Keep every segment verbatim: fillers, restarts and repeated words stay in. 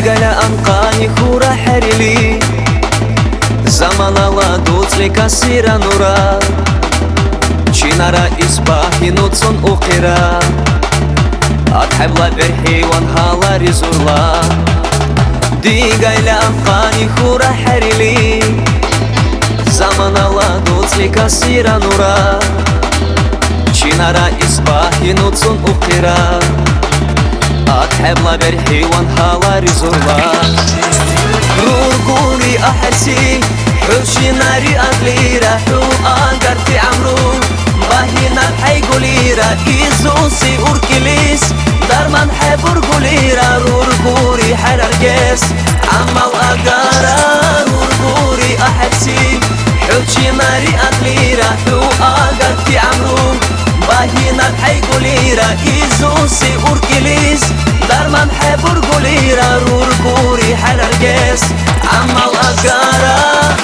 Digaila anqani khura harili Zamanala dutzli kasira nura Chinara isbahi nutsun uqira Adhabla berhiwan halari zurla Digaila anqani khura harili Zamanala dutzli kasira nura Chinara isbahi nutsun uqira أتحب برحيوان حالاري زرلا رورقوني أحسي حوشي ناري أغلي راحو أنقرتي عمرو باهينا حيقولي را إيزوسي أوركليس دارمان حبور قولي را رورقوري حرارجيس عمال أقارا رورقوري أحسي حوشي ناري أغلي راحو أنقرتي عمرو باهينا حيقولي را إيزوسي أوركليس دارمان حبور قولي را رورقوري حرارجيس عمال أقارا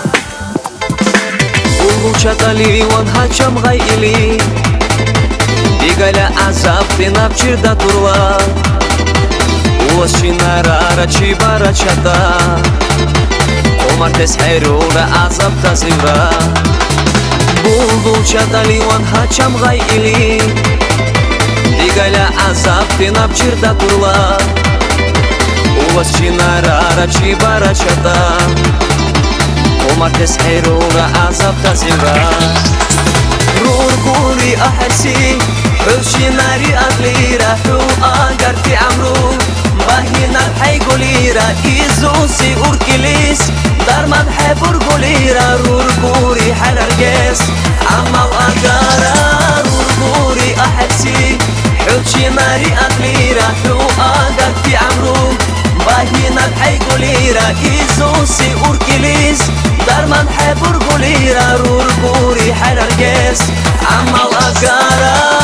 Улучатали вон хачам гайили Дигаля азаб тынап чирда турла Улашинара рачи барачата Омартес хайрура азаб тазивра Улучатали вон хачам гайили Дигаля азаб тынап чирда турла Улашинара рачи барачата ومركز حيرورة عذاب تزيرا رورقولي أحسي حوشي ناري أغلي راحو أنقرتي عمرو باهينا حيقولي را إيزوسي أوركليس دارمان حبور قولي را رورقولي حرارجيس عمال أقارا رورقولي أحسي حوشي ناري أغلي راحو أنقرتي عمرو باهينا حيقولي را إيزوسي أوركليس دارمان حبور قولي را رورقوري حرارجيس عمال أقارا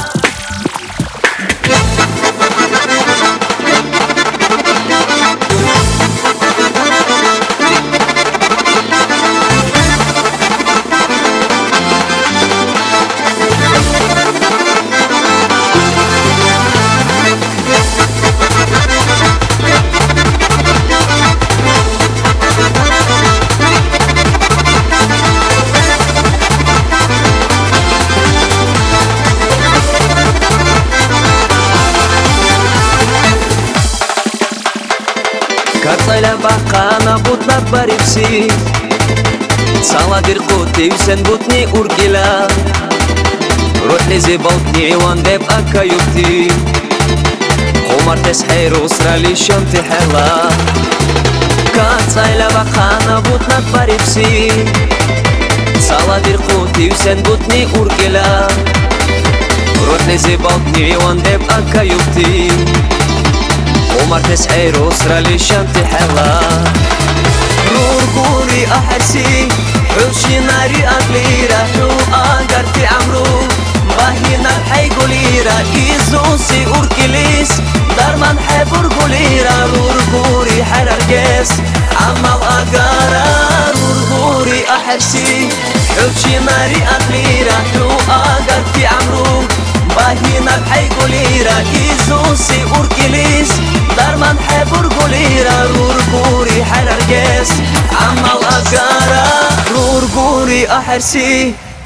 Кацайла бақана бутна барипси Сала дир қути сен бутни ургила Рухи болтни ван деп ака юкти Хумартес хайру срали шамти хела Кацайла бақана бутна барипси Сала дир қути сен бутни ургила Рухи болтни ван деп ака юкти ومركز حيرو سرالي شمتي حلا رورقولي أحسي حوشي ناري أغلي راحو أنقرتي عمرو باهينا حيقولي را إيزوسي أوركليس دارمان حبور قولي را رورقولي حرارجيس عمال أقارا رورقولي أحسي حوشي ناري أغلي راحو أنقرتي عمرو باهينا حيقولي را إيزوسي أوركليس دارمان حبور قولي را رورقوري حرارجيس عمال أقارا رورقوري أحرسي